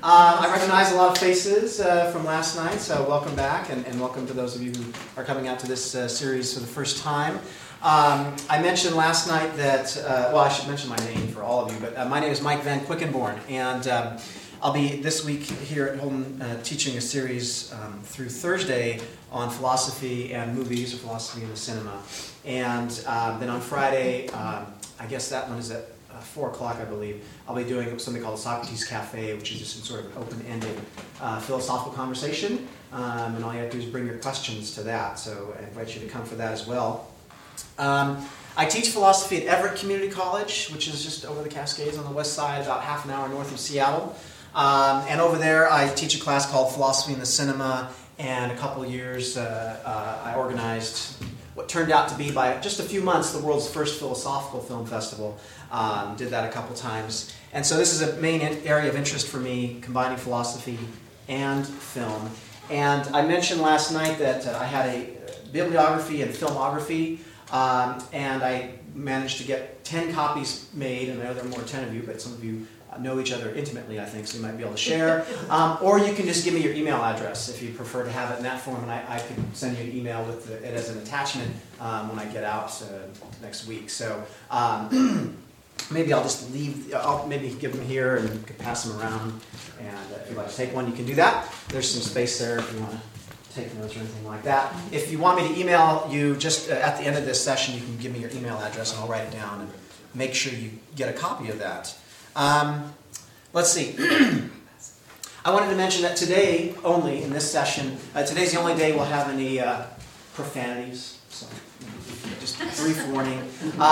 I recognize a lot of faces from last night, so welcome back, and welcome to those of you who are coming out to this series for the first time. I mentioned last night that, I should mention my name for all of you, but my name is Mike Van Quickenborn, and I'll be this week here at Holden teaching a series through Thursday on philosophy and movies, or philosophy and the cinema. And then on Friday, I guess that one is at 4 o'clock, I believe, I'll be doing something called the Socrates Cafe, which is just sort of an open-ended philosophical conversation. And all you have to do is bring your questions to that, so I invite you to come for that as well. I teach philosophy at Everett Community College, which is just over the Cascades on the west side, about half an hour north of Seattle. And over there, I teach a class called Philosophy in the Cinema, and a couple of years I organized what turned out to be, by just a few months, the world's first philosophical film festival. Did that a couple times. And so this is a main area of interest for me, combining philosophy and film. And I mentioned last night that I had a bibliography and filmography, and I managed to get 10 copies made, and I know there are more than 10 of you, but some of you know each other intimately, I think, so you might be able to share. Or you can just give me your email address if you prefer to have it in that form, and I can send you an email with it as an attachment when I get out next week. So maybe I'll just maybe give them here and you can pass them around. And if you'd like to take one, you can do that. There's some space there if you want to take notes or anything like that. If you want me to email you just at the end of this session, you can give me your email address and I'll write it down and make sure you get a copy of that. Let's see. I wanted to mention that today only, in this session, today's the only day we'll have any profanities. So just brief warning.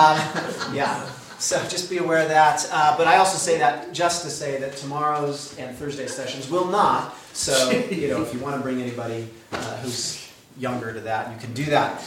So just be aware of that. But I also say that just to say that tomorrow's and Thursday's sessions will not. So, if you want to bring anybody who's younger to that, you can do that.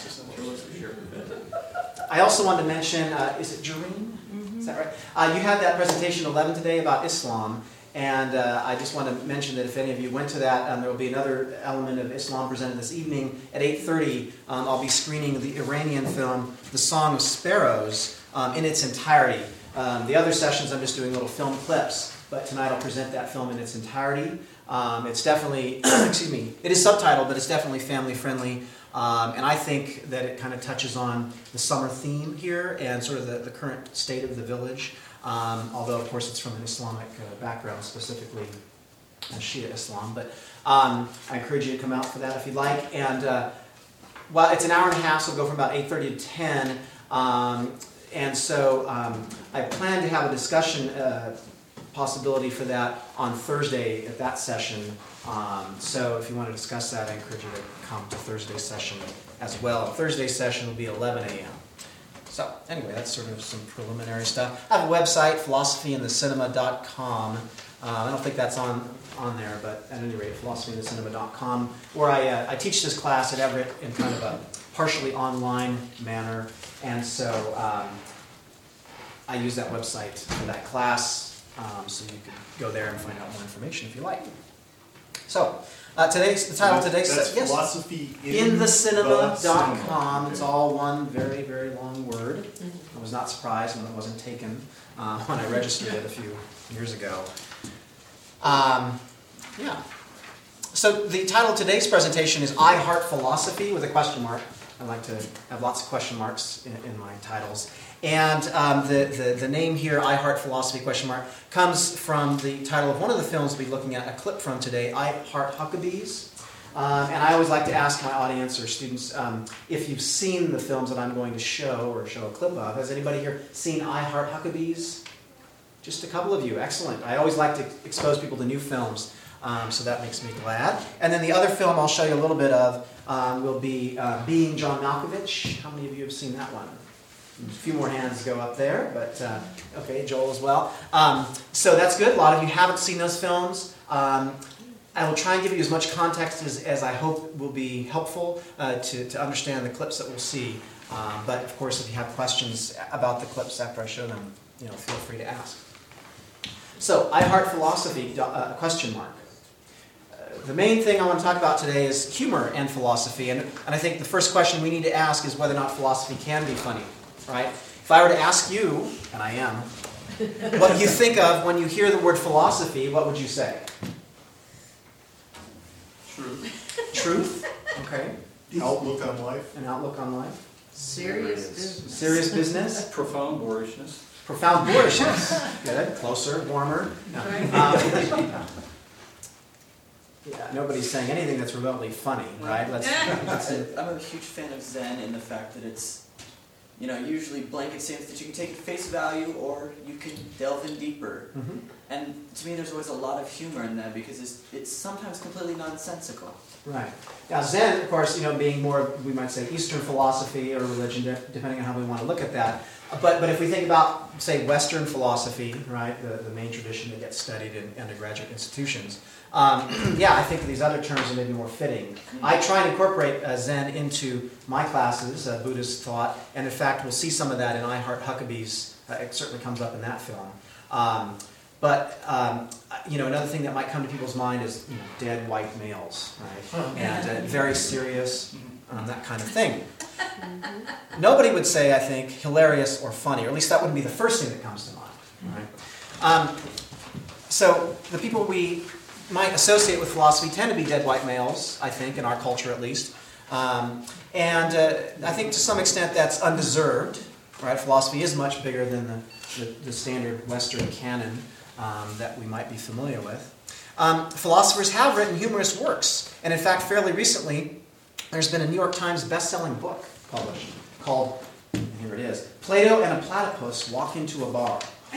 I also wanted to mention, is it Jareen? Is that right? You had that presentation 11 today about Islam, and I just want to mention that if any of you went to that, there will be another element of Islam presented this evening at 8:30. I'll be screening the Iranian film, The Song of Sparrows, in its entirety. The other sessions I'm just doing little film clips, but tonight I'll present that film in its entirety. It's definitely, it is subtitled, but it's definitely family friendly. And I think that it kind of touches on the summer theme here and sort of the current state of the village. Although, of course, it's from an Islamic background, specifically Shia Islam. But I encourage you to come out for that if you'd like. And, it's an hour and a half, so it'll go from about 8:30 to 10. And so I plan to have a discussion possibility for that on Thursday at that session. So if you want to discuss that, I encourage you to come to Thursday's session as well. Thursday's session will be 11 a.m. So anyway, that's sort of some preliminary stuff. I have a website, philosophyinthecinema.com. I don't think that's on there, but at any rate, philosophyinthecinema.com, where I teach this class at Everett in kind of a partially online manner. And so I use that website for that class. So you can go there and find out more information if you like. So, the title of today's yes, philosophyinthecinema.com. It's all one very, very long word. I was not surprised when it wasn't taken when I registered it a few years ago. So the title of today's presentation is I Heart Philosophy with a question mark. I like to have lots of question marks in my titles. And the name here, I Heart Philosophy, question mark, comes from the title of one of the films we'll be looking at a clip from today, I Heart Huckabees. And I always like to ask my audience or students if you've seen the films that I'm going to show or show a clip of. Has anybody here seen I Heart Huckabees? Just a couple of you. Excellent. I always like to expose people to new films, so that makes me glad. And then the other film I'll show you a little bit of will be Being John Malkovich. How many of you have seen that one? A few more hands go up there, but okay, Joel as well. So that's good. A lot of you haven't seen those films. I will try and give you as much context as I hope will be helpful to understand the clips that we'll see. But of course, if you have questions about the clips after I show them, feel free to ask. So, I Heart Philosophy, question mark. The main thing I want to talk about today is humor and philosophy. And I think the first question we need to ask is whether or not philosophy can be funny. Right? If I were to ask you, and I am, what you think of when you hear the word philosophy, what would you say? Truth. Okay. Outlook on life. An outlook on life. Serious business. Serious business. Profound boorishness. Profound boorishness. Good. Closer, warmer. No. Yeah, nobody's saying anything that's remotely funny, right? I'm a huge fan of Zen in the fact that it's, usually blanket statements that you can take at face value or you can delve in deeper. Mm-hmm. And to me, there's always a lot of humor in that because it's sometimes completely nonsensical. Right. Now, Zen, of course, being more, we might say, Eastern philosophy or religion, depending on how we want to look at that. But if we think about, say, Western philosophy, right, the main tradition that gets studied in undergraduate institutions, I think these other terms are maybe more fitting. I try and incorporate Zen into my classes, Buddhist thought, and in fact, we'll see some of that in I Heart Huckabees. It certainly comes up in that film. Another thing that might come to people's mind is dead white males, right? And very serious, that kind of thing. Nobody would say, I think, hilarious or funny, or at least that wouldn't be the first thing that comes to mind, right? So the people we might associate with philosophy tend to be dead white males, I think, in our culture at least. I think to some extent that's undeserved, right? Philosophy is much bigger than the standard Western canon that we might be familiar with. Philosophers have written humorous works, and in fact, fairly recently, there's been a New York Times best-selling book published called, here it is, Plato and a Platypus Walk into a Bar.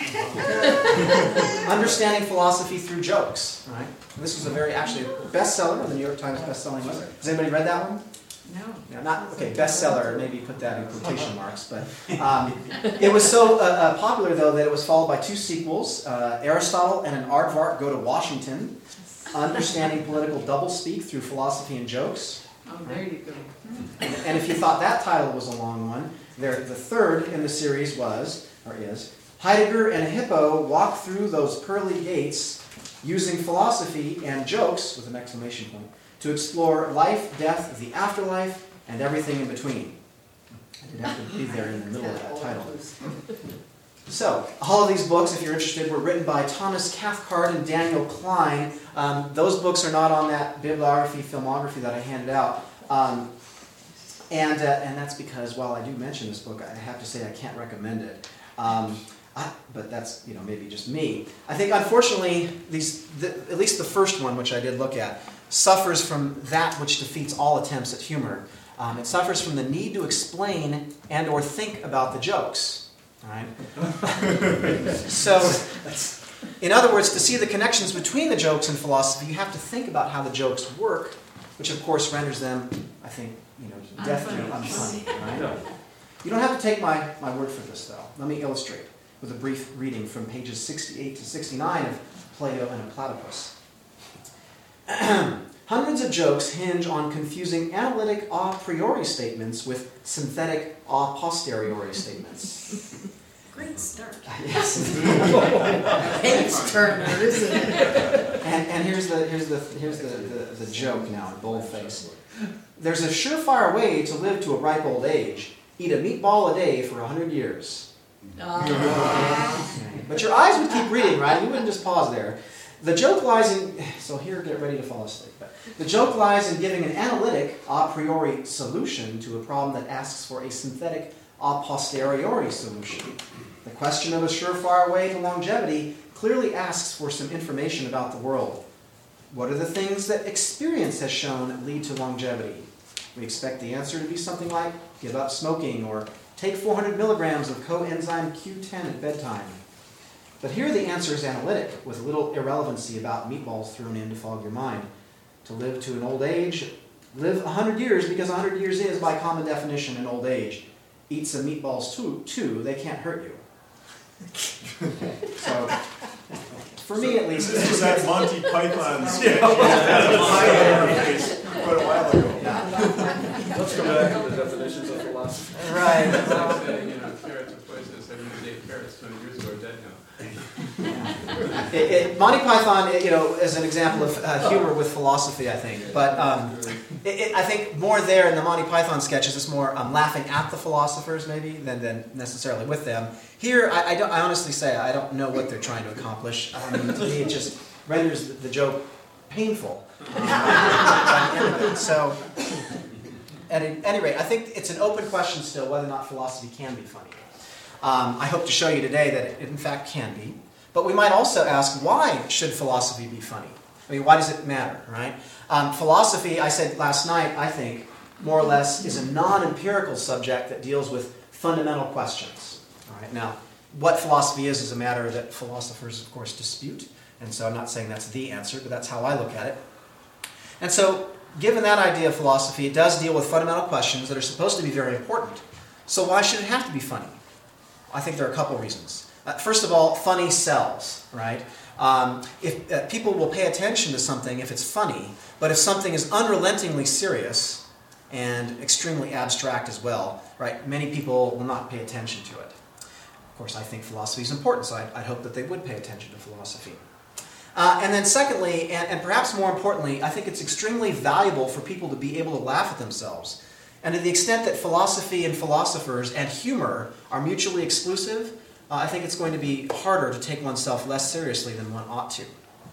Understanding Philosophy Through Jokes. Right? This was actually a bestseller of the New York Times best-selling list. Has anybody read that one? No. Bestseller, maybe put that in quotation marks, but it was so popular, though, that it was followed by 2 sequels, Aristotle and an Aardvark Go to Washington, Understanding Political Doublespeak Through Philosophy and Jokes. Oh, there you go. And if you thought that title was a long one, the third in the series is, Heidegger and a Hippo Walk Through Those Pearly Gates Using Philosophy and Jokes, with an exclamation point, to explore life, death, the afterlife, and everything in between. I did have to be there in the middle of that title. So, all of these books, if you're interested, were written by Thomas Cathcart and Daniel Klein. Those books are not on that bibliography, filmography that I handed out. And that's because, while I do mention this book, I have to say I can't recommend it. But that's maybe just me. I think, unfortunately, at least the first one, which I did look at, suffers from that which defeats all attempts at humor. It suffers from the need to explain and or think about the jokes. All right? So, in other words, to see the connections between the jokes and philosophy, you have to think about how the jokes work, which of course renders them, I think, definitely unfunny. Right? You don't have to take my word for this, though. Let me illustrate with a brief reading from pages 68 to 69 of Plato and a Platypus. Hundreds of jokes hinge on confusing analytic a priori statements with synthetic a posteriori statements. Great start. Yes, Page turner, isn't it? And here's the joke now in boldface. There's a surefire way to live to a ripe old age. Eat a meatball a day for 100 years. But your eyes would keep reading, right? You wouldn't just pause there. The joke lies in, so here, get ready to fall asleep. But the joke lies in giving an analytic a priori solution to a problem that asks for a synthetic a posteriori solution. The question of a surefire way to longevity clearly asks for some information about the world. What are the things that experience has shown lead to longevity? We expect the answer to be something like give up smoking or take 400 milligrams of coenzyme Q10 at bedtime. But here the answer is analytic, with little irrelevancy about meatballs thrown in to fog your mind. To live to an old age, live 100 years, because 100 years is, by common definition, an old age. Eat some meatballs too, they can't hurt you. So, for me at least... This was that Monty Python sketch. Quite a while ago. Let's go back to the definitions of philosophy. Right. Carrots are poisonous. I used to eat carrots 20 years ago, dead now. Monty Python, is an example of humor with philosophy, I think. But I think more there in the Monty Python sketches is more laughing at the philosophers, maybe, than necessarily with them. Here, I honestly say I don't know what they're trying to accomplish. To me, it just renders the joke painful. By the end of it. So, at any rate, I think it's an open question still whether or not philosophy can be funny. I hope to show you today that it in fact can be. But we might also ask, why should philosophy be funny? I mean, why does it matter, right? Philosophy, I said last night, I think, more or less is a non-empirical subject that deals with fundamental questions. All right? Now, what philosophy is a matter that philosophers, of course, dispute. And so I'm not saying that's the answer, but that's how I look at it. And so, given that idea of philosophy, it does deal with fundamental questions that are supposed to be very important. So why should it have to be funny? I think there are a couple reasons. First of all, funny sells, right? If people will pay attention to something if it's funny, but if something is unrelentingly serious and extremely abstract as well, right, many people will not pay attention to it. Of course, I think philosophy is important, so I hope that they would pay attention to philosophy. And then secondly, and perhaps more importantly, I think it's extremely valuable for people to be able to laugh at themselves. And to the extent that philosophy and philosophers and humor are mutually exclusive, I think it's going to be harder to take oneself less seriously than one ought to.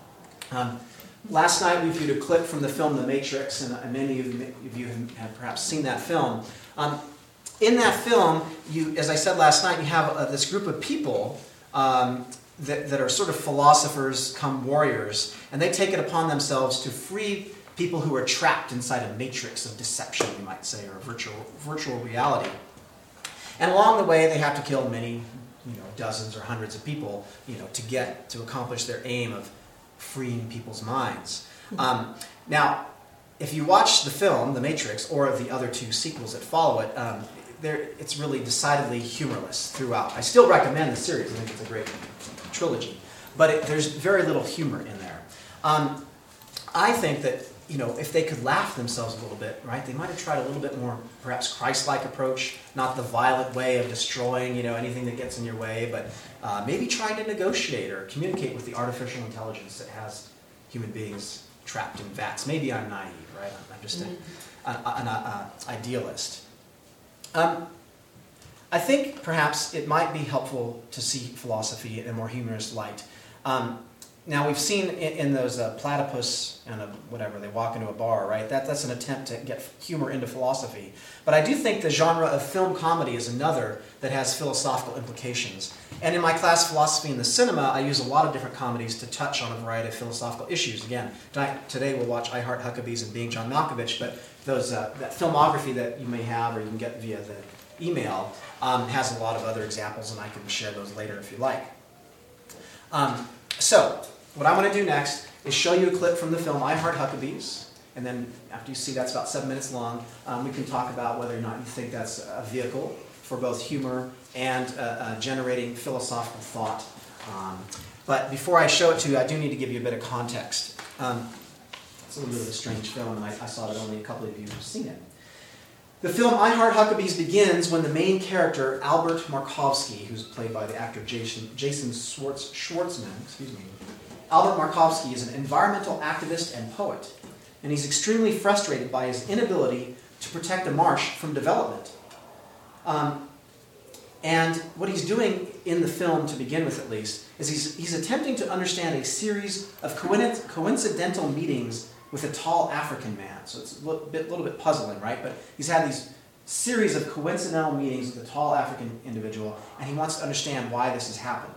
Last night we viewed a clip from the film The Matrix, and many of you have perhaps seen that film. In that film, as I said last night, you have this group of people that are sort of philosophers come warriors, and they take it upon themselves to free people who are trapped inside a matrix of deception, you might say, or virtual reality. And along the way, they have to kill many, dozens or hundreds of people, to accomplish their aim of freeing people's minds. Now, if you watch the film, The Matrix, or the other two sequels that follow it, it's really decidedly humorless throughout. I still recommend the series. I think it's a great trilogy. But there's very little humor in there. I think that, if they could laugh themselves a little bit, right, they might have tried a little bit more, perhaps Christ-like approach, not the violent way of destroying, anything that gets in your way, but maybe trying to negotiate or communicate with the artificial intelligence that has human beings trapped in vats. Maybe I'm naive, right? I'm just an idealist. I think perhaps it might be helpful to see philosophy in a more humorous light. Now, we've seen in those platypus and whatever, they walk into a bar, right? That's an attempt to get humor into philosophy. But I do think the genre of film comedy is another that has philosophical implications. And in my class, Philosophy in the Cinema, I use a lot of different comedies to touch on a variety of philosophical issues. Again, today we'll watch I Heart Huckabees and Being John Malkovich, but that filmography that you may have or you can get via the email has a lot of other examples, and I can share those later if you like. So, what I want to do next is show you a clip from the film I Heart Huckabees, and then after you see that's about 7 minutes long, we can talk about whether or not you think that's a vehicle for both humor and generating philosophical thought. But before I show it to you, I do need to give you a bit of context. It's a little bit of a strange film, and I saw that only a couple of you have seen it. The film I Heart Huckabees begins when the main character, Albert Markovsky, who's played by the actor Jason Schwartzman, Albert Markovsky is an environmental activist and poet, and he's extremely frustrated by his inability to protect a marsh from development. And what he's doing in the film, to begin with at least, is he's attempting to understand a series of coincidental meetings with a tall African man. So it's a little bit puzzling, right? But he's had these series of coincidental meetings with a tall African individual, and he wants to understand why this has happened.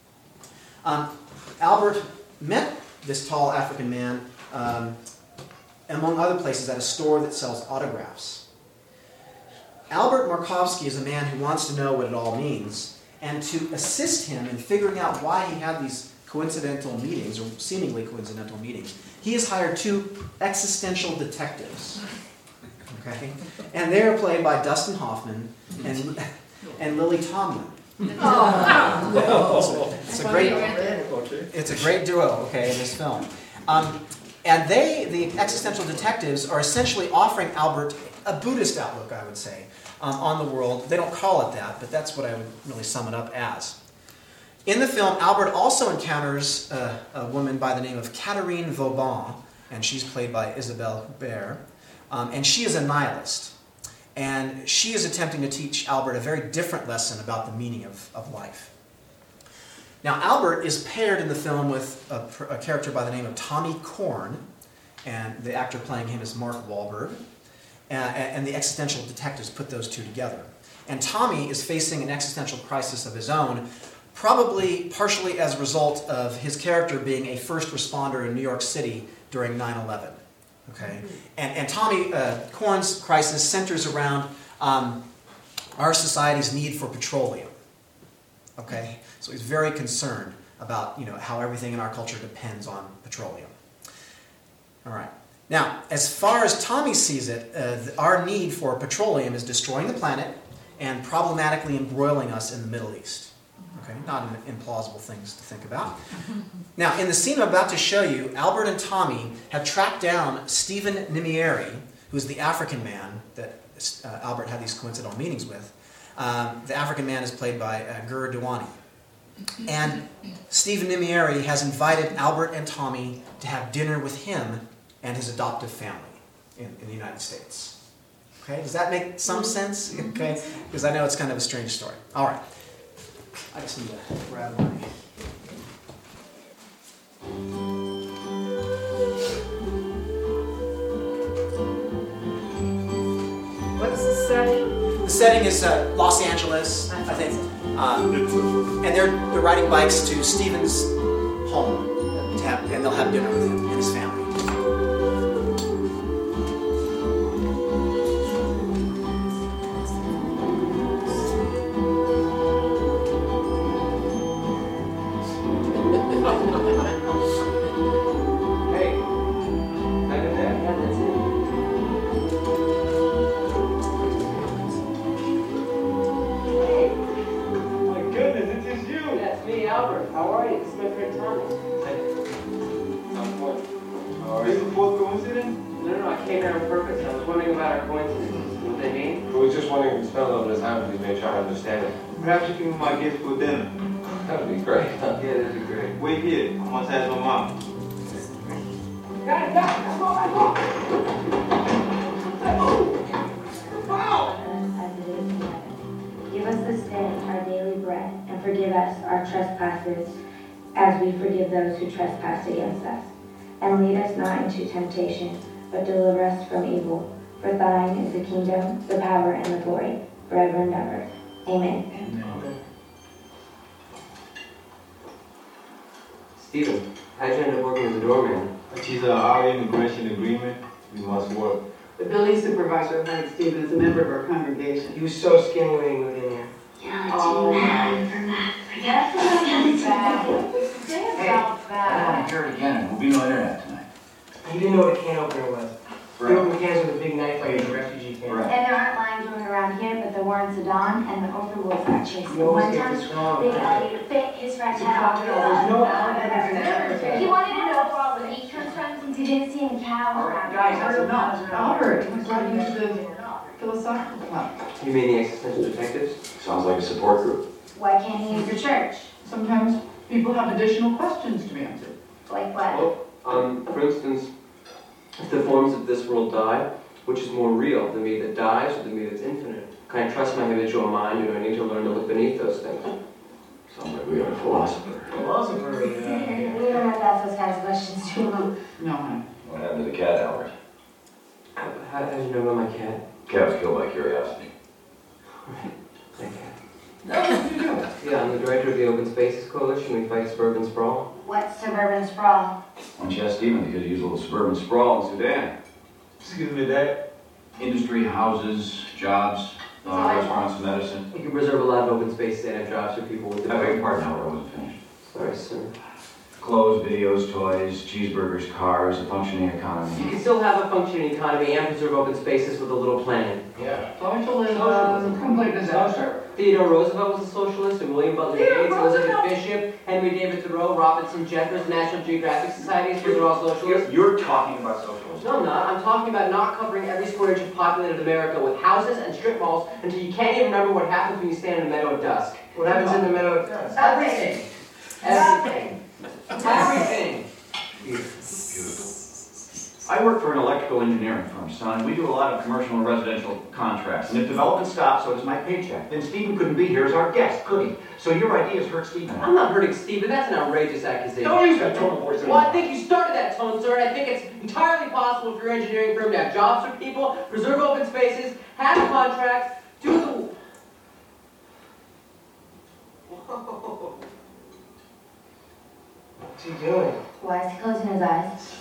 Albert met this tall African man, among other places, at a store that sells autographs. Albert Markovsky is a man who wants to know what it all means, and to assist him in figuring out why he had these coincidental meetings, or seemingly coincidental meetings, he has hired two existential detectives. Okay? And they are played by Dustin Hoffman and Lily Tomlin. It's a great duo, okay, in this film. And the existential detectives, are essentially offering Albert a Buddhist outlook, I would say, on the world. They don't call it that, but that's what I would really sum it up as. In the film, Albert also encounters a woman by the name of Catherine Vauban, and she's played by Isabelle Huppert, and she is a nihilist. And she is attempting to teach Albert a very different lesson about the meaning of life. Now, Albert is paired in the film with a character by the name of Tommy Korn, and the actor playing him is Mark Wahlberg, and the existential detectives put those two together. And Tommy is facing an existential crisis of his own, probably partially as a result of his character being a first responder in New York City during 9/11. Okay? And Tommy Korn's crisis centers around our society's need for petroleum. Okay? So he's very concerned about how everything in our culture depends on petroleum. All right. Now, as far as Tommy sees it, our need for petroleum is destroying the planet and problematically embroiling us in the Middle East. Okay? Not implausible things to think about. Now, in the scene I'm about to show you, Albert and Tommy have tracked down Stephen Nimieri, who's the African man that Albert had these coincidental meetings with. The African man is played by Gur Dewani. And Stephen Nimieri has invited Albert and Tommy to have dinner with him and his adoptive family in the United States. Okay, does that make some sense? Okay, because I know it's kind of a strange story. All right, I just need to grab my... What's the setting? The setting is Los Angeles, I think. And they're riding bikes to Stephen's home, and they'll have dinner with him and his family. Perhaps you can be my gift for dinner. That would be great. Yeah, that'd be great. Wait here. I must ask my mom. Give us this day our daily bread, and forgive us our trespasses, as we forgive those who trespass against us. And lead us not into temptation, but deliver us from evil. For thine is the kingdom, the power, and the glory, forever and ever. Amen. Stephen, how'd you end up working as a doorman? She's our immigration agreement. We must work. The building supervisor hired Stephen as a member of our congregation. He was so skinny when he moved in here. Yeah, Oh, too bad. Hey, I don't want to hear it again, and we'll be no internet tonight. He didn't know what a can opener was. He opened cans with a big knife like a refugee camp. And there aren't lions running around here, but there were in Sudan, and the overlords got chased. You always One get time, this wrong. they fit his fragile. There's no He wanted to know where all the meat comes from, since he didn't see any cows around. Guys, that's enough. Albert, he brought you to the philosophical club. You mean the existential detectives? Sounds like a support group. Why can't he use the church? Sometimes people have additional questions to be answered. Like what? Well, for instance, if the forms of this world die, which is more real, the me that dies or the me that's infinite? Can I trust my habitual mind, or do I need to learn to look beneath those things? Sounds like we got a philosopher. Philosopher, We don't have to ask those kinds of questions to him. No, honey. What happened to the cat, Albert? How did you know about my cat? Cat was killed by curiosity. My cat. No, what did you do? Yeah, I'm the director of the Open Spaces Coalition. We fight suburban sprawl. What's suburban sprawl? Why don't you ask Stephen? He could use a little suburban sprawl in Sudan. Excuse me, Dad. Industry, houses, jobs, restaurants, medicine. You can preserve a lot of open spaces and have jobs for people with I beg your pardon, Albert, I wasn't finished. Sorry, sir. Clothes, videos, toys, cheeseburgers, cars, a functioning You economy. can still have a functioning economy and preserve open spaces with a little planning. Yeah. Socialism, complete disaster. Theodore Roosevelt was a socialist, and William Butler Yeats, Elizabeth Bishop, Henry David Thoreau, Robinson Jeffers, National Geographic Societies, those are all socialists. You're talking about socialism. No, I'm not. I'm talking about not covering every square inch of populated America with houses and strip malls until you can't even remember what happens when you stand in a meadow at dusk. What happens in the meadow at dusk? Everything. Everything. Everything. Beautiful. I work for an electrical engineering firm, son. We do a lot of commercial and residential contracts. And if development stops, so does my paycheck. Then Stephen couldn't be here as our guest, could he? So your ideas hurt Stephen. I'm not hurting Stephen. That's an outrageous accusation. Don't use that tone of voice Well, I think you started that tone, sir, and I think it's entirely possible for your engineering firm to have jobs for people, preserve open spaces, have contracts, do the... Whoa. What's he doing? Why is he closing his eyes?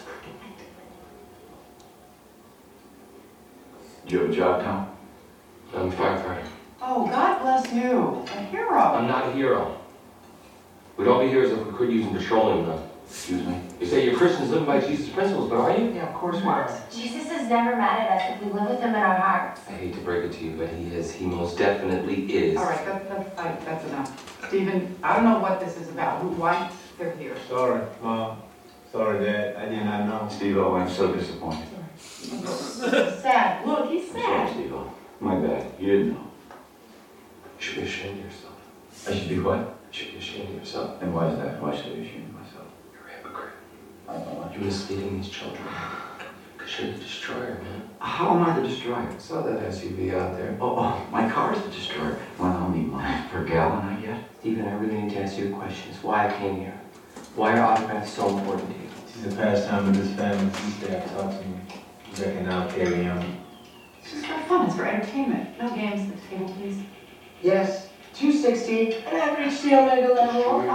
Do you have a job, Tom? I'm a firefighter. Oh, God bless you. A hero. I'm not a hero. We'd all be heroes if we quit using petroleum, though. Excuse me. You say you're Christians living by Jesus' principles, but are you? Yeah, of course we are. Jesus is never mad at us if we live with him in our hearts. I hate to break it to you, but he is. He most definitely is. All right, that's enough. Stephen, I don't know what this is about. Why they're here. Sorry, Mom. Sorry, Dad. I did not know. Steve-O, I'm so disappointed. Sad. Look, he's I'm sorry, sad. Steve-O. My bad. You didn't know. You should be ashamed of yourself. I should be what? You should be ashamed of yourself. And why is that? Why should I be ashamed of myself? You're a hypocrite. I don't know. You're misleading these children. Because you're the destroyer, man. How am I the destroyer? I saw that SUV out there. Oh, my car's the destroyer. Well, how many miles per gallon I get? Stephen, I really need to ask you a question. It's why I came here. Why are autographs so important to you? It's a pastime of this family. Please stay and talk to me. You reckon I'll carry on? It's just for fun. It's for entertainment. No games at the table, please. Yes, 260, and I've reached the Omega level.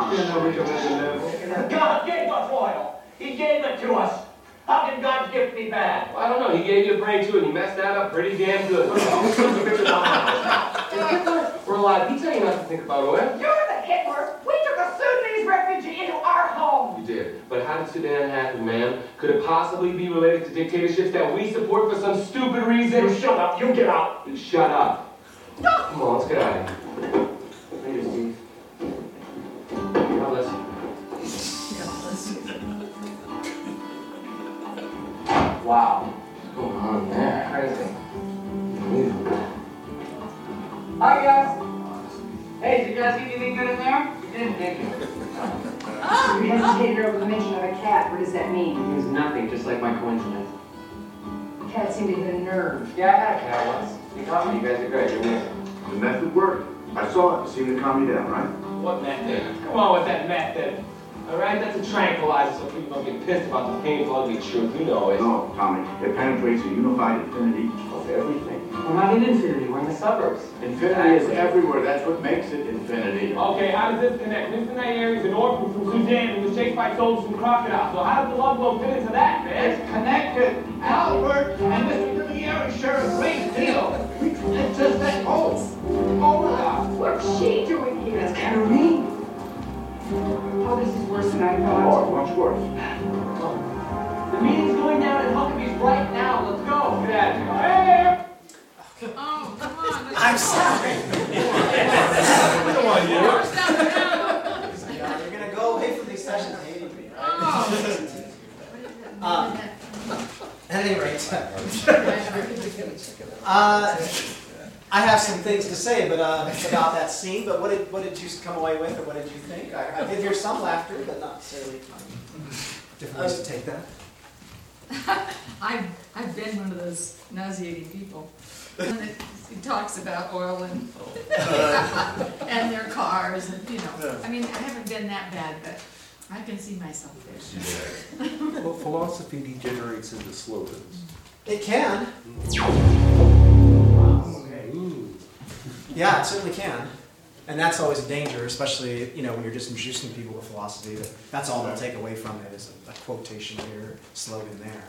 God gave us oil. He gave it to us. How can God's gift be bad? Well, I don't know, he gave you a brain too, and he messed that up pretty damn good. We're alive. He tell you not to think about oil. You're the Hitler. We took a Sudanese refugee into our home. You did. But how did Sudan happen, man? Could it possibly be related to dictatorships that we support for some stupid reason? You shut up. You get out. Shut up. Come on, let's get out of here. Thank you, Steve. God bless you. Wow. What's going on there? Crazy. Unbelievable. Hi, guys. Hey, did you guys get anything good in there? You didn't, did you? You hesitated over the mention of a cat. What does that mean? It was nothing, just like my coincidence. The cat seemed to hit a nerve. Yeah, I had a cat once. You taught me, you guys are great. You're amazing. The method worked. I saw it. It seemed to calm you down, right? What method? Come on with that method. Alright, that's a tranquilizer so people don't get pissed about the painful, ugly truth. You know it. No, Tommy. It penetrates a unified infinity of everything. We're not in infinity, we're in the suburbs. Infinity is everywhere. That's what makes it infinity. Okay, how does this connect? Cincinnati area is an orphan from Sudan who was chased by soldiers from crocodiles. So how does the love globe fit into that, man? It's connected. Albert and Mr. Riviera share a great deal. It's just that oh my God. What's she doing here? That's kind of me. Oh, this is worse than I Oh, thought. much worse. The meeting's going down at Huckabee's right now. Let's go. Get out of here. Hey! Oh, come on. I'm sorry. Come on, you. You're gonna go away from these sessions hating me, right? At any rate, I have some things to say, about that scene. But what did you come away with, or what did you think? I did hear some laughter, but not necessarily different ways to take that. I've been one of those nauseating people. He talks about oil and and their cars, and I mean, I haven't been that bad, but I can see myself there. Well, philosophy degenerates into slogans. It can. Yeah, it certainly can. And that's always a danger, especially when you're just introducing people to philosophy. That's all they'll take away from it is a quotation here, slogan there.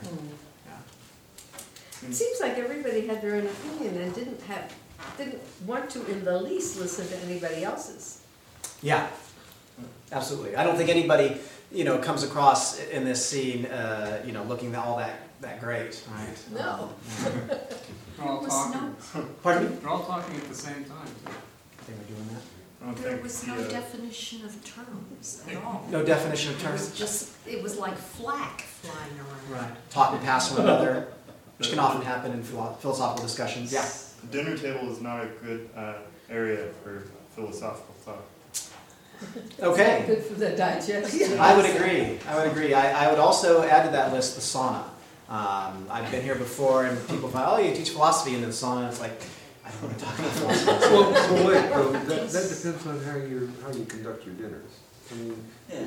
It seems like everybody had their own opinion and didn't want to in the least listen to anybody else's. Yeah, absolutely. I don't think anybody, comes across in this scene, looking all that great, right? No. They're all talking. Pardon me? They're all talking at the same time, too. They were doing that. There was no definition of terms at all. No definition of terms. It was like flack flying around. Right. Taught and pass one another, which can often happen in philosophical discussions. Yeah. The dinner table is not a good area for philosophical thought. Okay. Good for the digestion. I would agree. I would also add to that list the sauna. I've been here before, and people find, oh, you teach philosophy in the salon, and it's like, I don't want to talk about philosophy. That depends on how you conduct your dinners. I mean,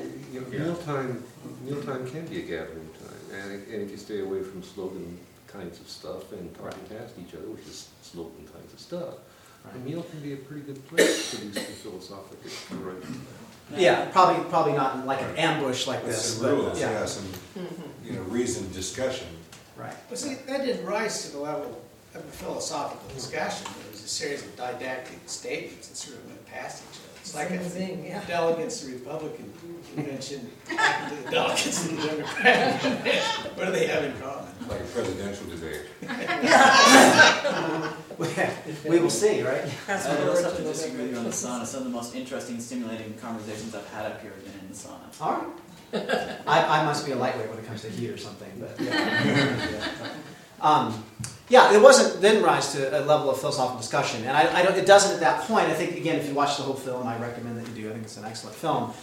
mealtime can be a gathering time, and if you stay away from slogan kinds of stuff and talking past each other, which is slogan kinds of stuff, a meal can be a pretty good place to produce some philosophical writing. Yeah, probably not like an ambush like With this, some but rules, yeah. some reasoned discussion. Right. But see, that didn't rise to the level of a philosophical discussion. It was a series of didactic statements that sort of went past each other. It's like a delegates to the Republican convention talking to the delegates to the Democratic convention. What do they have in common? Like a presidential debate. We will see, right? I also have to disagree with you on the sauna. Some of the most interesting and stimulating conversations I've had up here have been in the sauna. All right. I must be a lightweight when it comes to heat or something, but yeah. It didn't rise to a level of philosophical discussion, and I don't. It doesn't at that point. I think again, if you watch the whole film, I recommend that you do. I think it's an excellent film.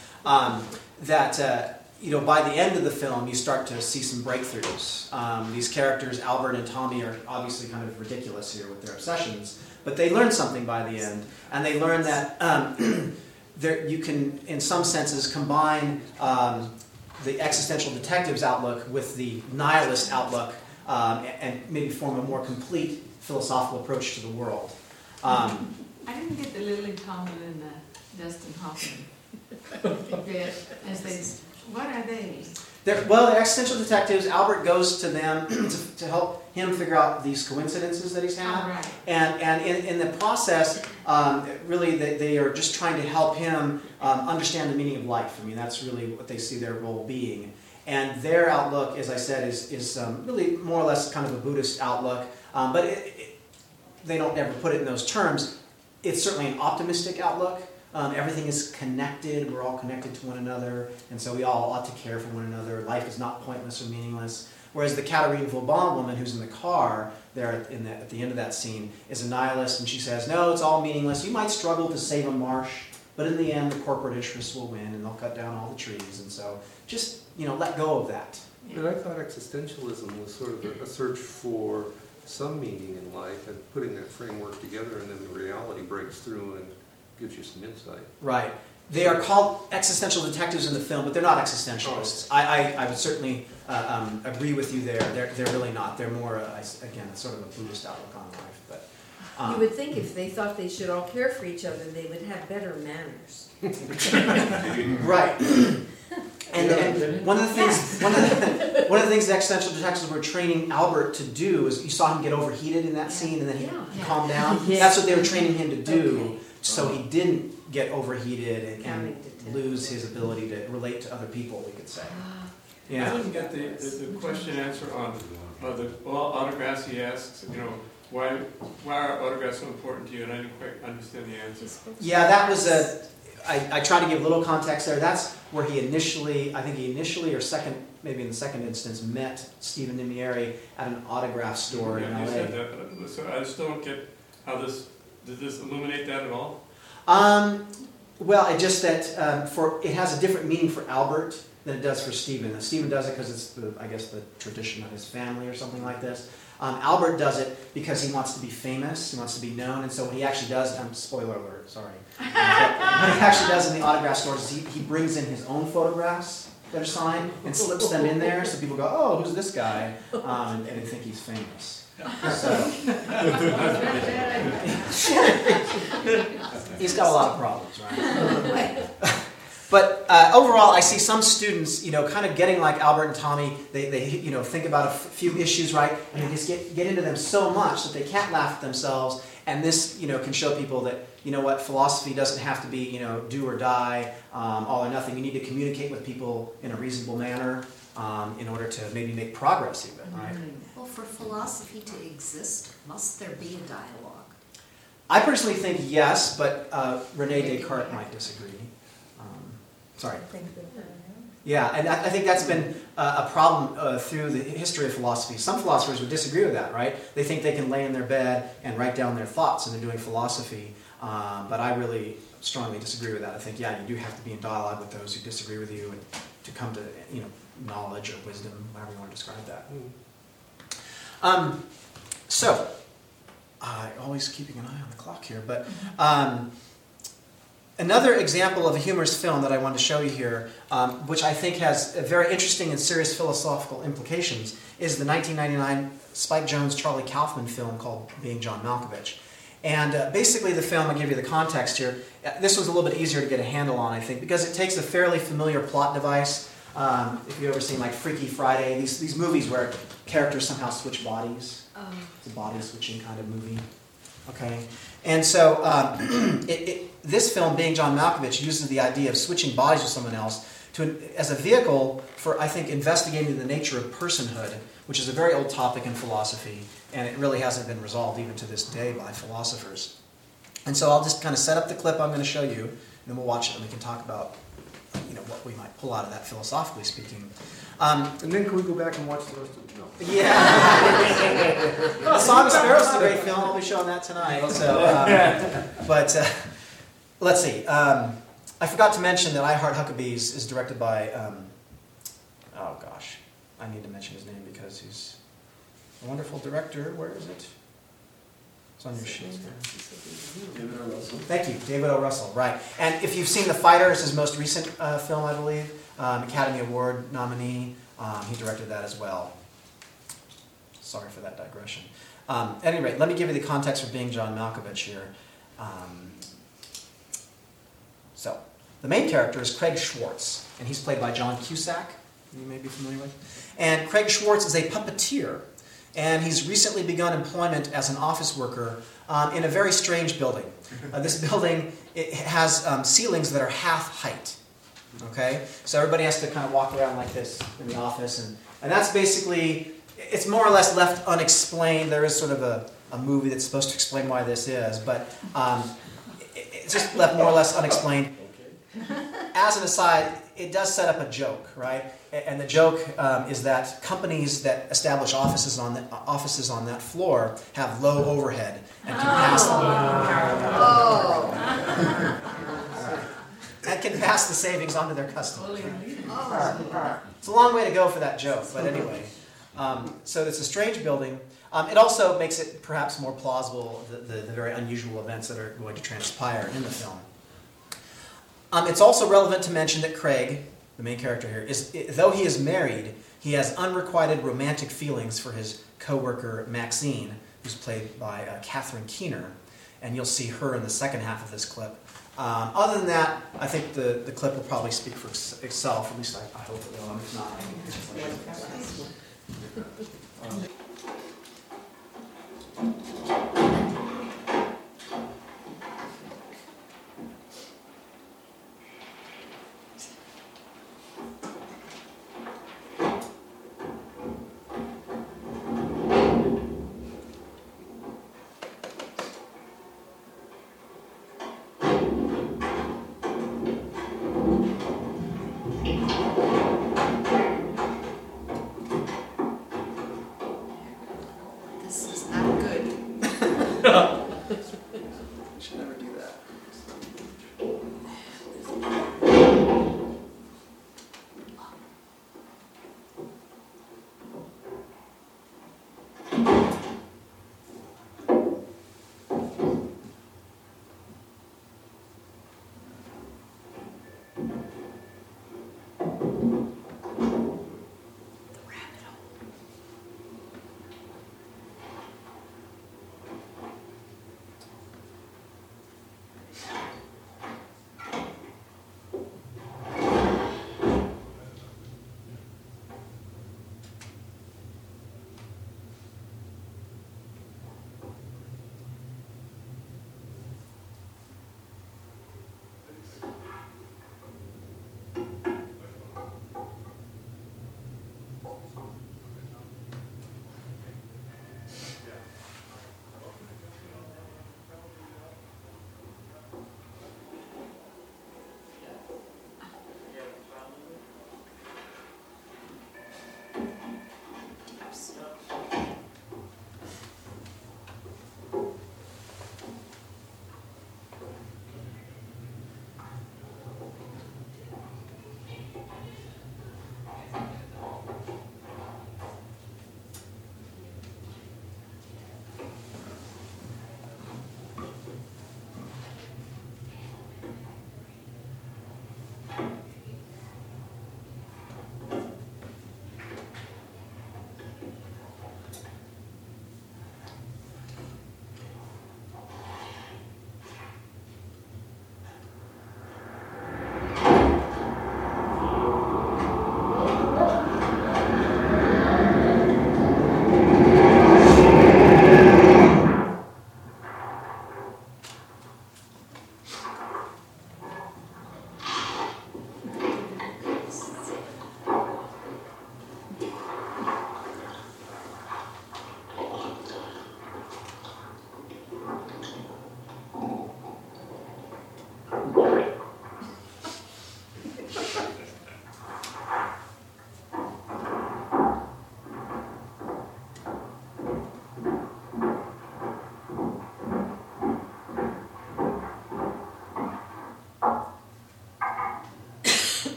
By the end of the film, you start to see some breakthroughs. These characters, Albert and Tommy, are obviously kind of ridiculous here with their obsessions, but they learn something by the end, and they learn that you can, in some senses, combine the existential detective's outlook with the nihilist outlook, and maybe form a more complete philosophical approach to the world. I didn't get the Lily Tomlin and the Dustin Hoffman bit as they. What are they? They're existential detectives. Albert goes to them to help him figure out these coincidences that he's had. Oh, right. And in the process, really they are just trying to help him understand the meaning of life. I mean, that's really what they see their role being. And their outlook, as I said, is really more or less kind of a Buddhist outlook. But they don't ever put it in those terms. It's certainly an optimistic outlook. Everything is connected. We're all connected to one another, and so we all ought to care for one another. Life is not pointless or meaningless. Whereas the Catherine Vauban woman who's in the car there at the end of that scene is a nihilist, and she says, no, it's all meaningless. You might struggle to save a marsh, but in the end, the corporate interests will win, and they'll cut down all the trees. And so just, let go of that. But I thought existentialism was sort of a search for some meaning in life and putting that framework together, and then the reality breaks through and gives you some insight. Right. They are called existential detectives in the film, but they're not existentialists. I would certainly agree with you there. They're really not. They're more, again, sort of a Buddhist outlook on life. But you would think if they thought they should all care for each other, they would have better manners. Right. And one of the things the existential detectives were training Albert to do is you saw him get overheated in that scene, and then he calmed down. That's what they were training him to do. So he didn't get overheated and lose his ability to relate to other people, we could say. I didn't get the question answer on the autographs he asks, why are autographs so important to you? And I didn't quite understand the answer. Yeah, that was I tried to give a little context there. That's where he initially, or maybe in the second instance, met Stephen Nimieri at an autograph store in LA. Said that, so I still don't get how did this illuminate that at all? Well, it just that it has a different meaning for Albert than it does for Stephen. Stephen does it because it's the tradition of his family or something like this. Albert does it because he wants to be famous, he wants to be known, and so what he actually does, spoiler alert, sorry. What he actually does in the autograph stores is he brings in his own photographs that are signed and slips them in there so people go, oh, who's this guy? And they think he's famous. So, he's got a lot of problems, right? But overall, I see some students, kind of getting like Albert and Tommy. They think about a few issues, right, and they just get into them so much that they can't laugh at themselves. And this, can show people that, philosophy doesn't have to be, do or die, all or nothing. You need to communicate with people in a reasonable manner in order to maybe make progress, even, right? Well, for philosophy to exist, must there be a dialogue? I personally think yes, but René Descartes might disagree. Sorry. Yeah, and I think that's been a problem through the history of philosophy. Some philosophers would disagree with that, right? They think they can lay in their bed and write down their thoughts and they're doing philosophy. But I really strongly disagree with that. I think, you do have to be in dialogue with those who disagree with you and to come to, knowledge or wisdom, however you want to describe that. So, always keeping an eye on the clock here, but another example of a humorous film that I wanted to show you here, which I think has very interesting and serious philosophical implications, is the 1999 Spike Jonze, Charlie Kaufman film called Being John Malkovich. And basically the film, I'll give you the context here, this was a little bit easier to get a handle on, I think, because it takes a fairly familiar plot device. If you've ever seen like Freaky Friday, these movies where characters somehow switch bodies. It's a body switching kind of movie. Okay? And so this film, Being John Malkovich, uses the idea of switching bodies with someone else as a vehicle for, I think, investigating the nature of personhood, which is a very old topic in philosophy, and it really hasn't been resolved even to this day by philosophers. And so I'll just kind of set up the clip I'm going to show you, and then we'll watch it and we can talk about what we might pull out of that philosophically speaking. And then can we go back and watch the rest of it? No. Yeah. Song of Sparrows is a great film. I'll be showing that tonight. So, but let's see. I forgot to mention that I Heart Huckabees is directed by, oh gosh, I need to mention his name because he's a wonderful director. Where is it? It's on your sheet. David O. Russell. Thank you, David O. Russell, right. And if you've seen The Fighter, it's his most recent film, I believe, Academy Award nominee. He directed that as well. Sorry for that digression. At any rate, let me give you the context for Being John Malkovich here. So, the main character is Craig Schwartz, and he's played by John Cusack, you may be familiar with. And Craig Schwartz is a puppeteer, and he's recently begun employment as an office worker in a very strange building. This building, it has ceilings that are half height. Okay? So everybody has to kind of walk around like this in the office, and that's basically, it's more or less left unexplained. There is sort of a movie that's supposed to explain why this is, but it's just left more or less unexplained. As an aside, it does set up a joke, right? And the joke is that companies that establish offices on that floor have low overhead and can pass and can pass the savings on to their customers. It's a long way to go for that joke, but anyway. So it's a strange building. It also makes it perhaps more plausible, the very unusual events that are going to transpire in the film. It's also relevant to mention that Craig, the main character here, though he is married, he has unrequited romantic feelings for his co-worker Maxine, who's played by Catherine Keener, and you'll see her in the second half of this clip. Other than that, I think the clip will probably speak for itself, at least I hope it will, if not, I think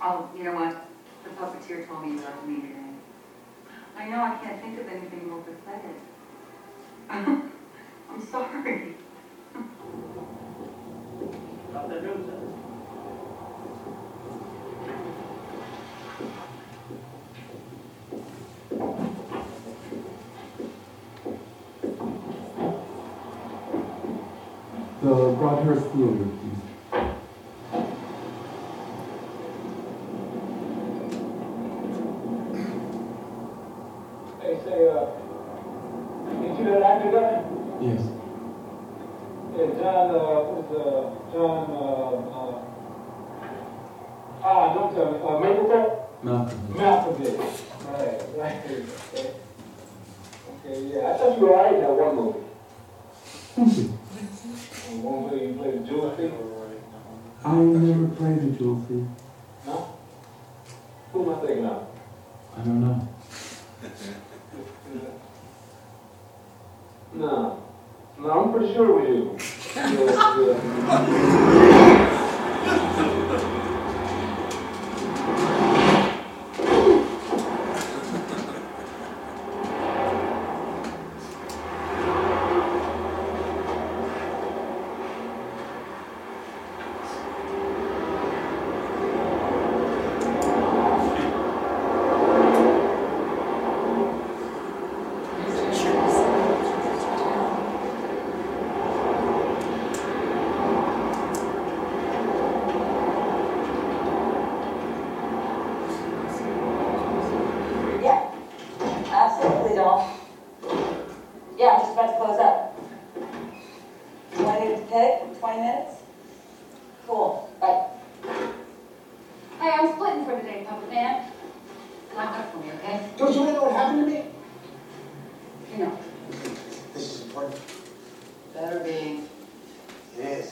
Oh, you know what? The puppeteer told me you loved me today. I know I can't think of anything more pathetic. I'm sorry. How'd that do, sir? The Broadhurst Theater, please. Hey, say, ain't you that actor guy? Yes. Yeah, John, don't tell me, Mapleton? Malcolm. Malkovich. Right, okay. Okay, yeah, I thought you were alright in that one movie. Thank you. One movie you played the Jewel Thief? I never played the Jewel Thief. No? Who am I thinking of? I don't know. No. No, I'm pretty sure it was you. Yeah, absolutely, doll. Yeah, I'm just about to close up. You want to pick? 20 minutes? Cool. Bye. Hey, I'm splitting for today, Puppet Man. Lock up for me, okay? Don't you want to know what happened to me? You know. This is important. Better be. It is.